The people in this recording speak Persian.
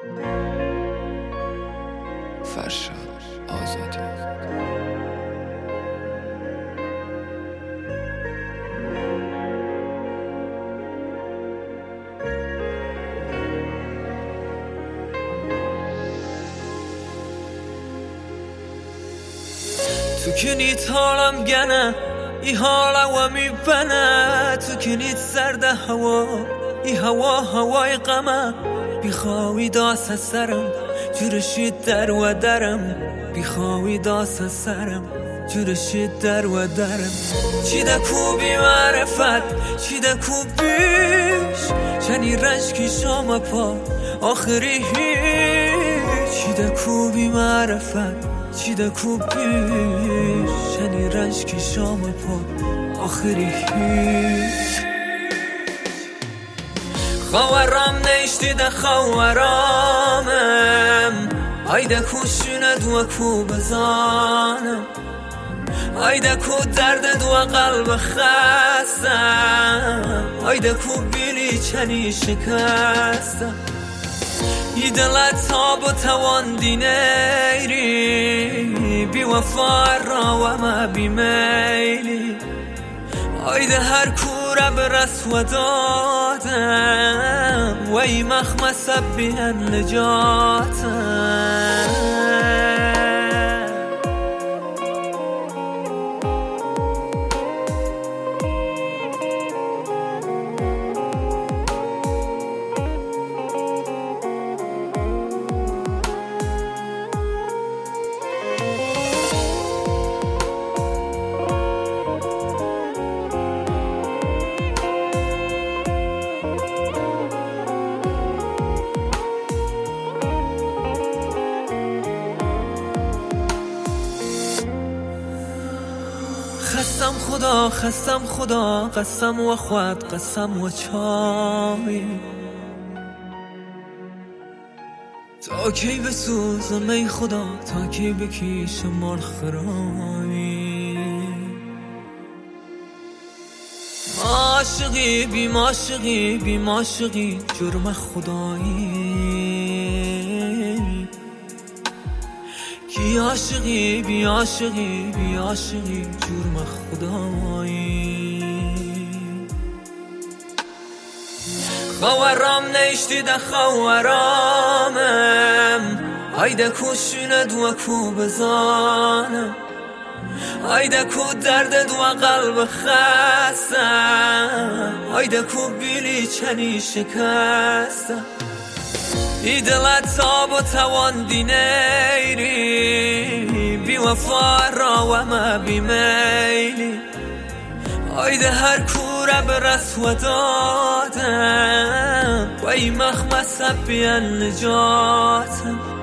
فرشاد آزادی. Tu kunit halam gana I hala wa mi bana Tu kunit sarda hawa I hawa hawai qama بخواهی داست سرم جورشید در و درم بخواهی داست سرم جورشید در و درم چی دکو بی معرفت چی دکو بیش چنی رنج کی شام پا آخری هیچ چی دکو بی معرفت چی دکو بیش چنی رنج کی شام پا آخری هیچ خوارم نشتی ده خوارمم ayda کو شند و کو بزانم ayda کو درد دو قلب خستم ayda کو بیلی چنی شکستم ای دلت تاب و توان دینیری بی وفا را و ما بی میلی ayda هر کورا برس و دادم وی مخمس بیان نجاتم خستم خدا قسم و خود قسم و چای تا کی بسوزم ای خدا تا کی بکیشم مال خرایی عاشقی بی معاشقی بی معاشقی جرم خدایی کی عاشقی بی عاشقی بی عاشقی جرم خدایی خوارم نشتی ده خوارمم ayda کو شند و کو بزانم ayda کو درد دو قلب خستم ayda کو بیلی چنی شکستم ای دلت تاب و توان دینیری بی وفا را و ما بی میلی ayda هر کورا برس و دادم وی مخمس بیان نجاتم